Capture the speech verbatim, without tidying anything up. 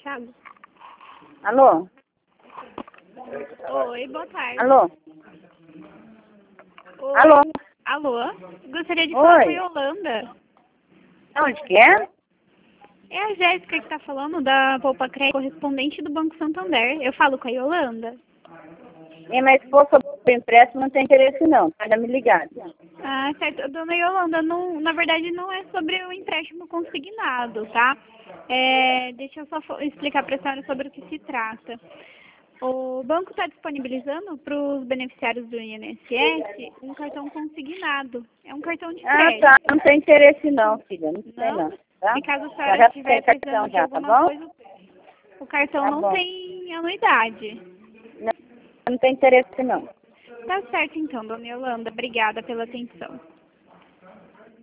Thiago? Alô? Oi, boa tarde. Alô? Oi. Alô? Alô? Gostaria de falar Oi. com a Yolanda. Onde que é? É a Jéssica que está falando da Poupa Crédito, correspondente do Banco Santander. Eu falo com a Yolanda. É, mas se for sobre o empréstimo, não tem interesse não. Tá me ligado. Ah, certo. Dona Yolanda, não, na verdade não é sobre o empréstimo consignado, tá? É, deixa eu só fo- explicar para a senhora sobre o que se trata. O banco está disponibilizando para os beneficiários do I N S S um cartão consignado. É um cartão de Ah, crédito. tá. Não tem interesse não, filha. Não tem Não? não. Tá? E caso a Já senhora já estiver tem precisando cartão de já, tá alguma bom? coisa, o cartão Tá não bom. tem anuidade. Não, não tem interesse não. Tá certo então, dona Yolanda. Obrigada pela atenção.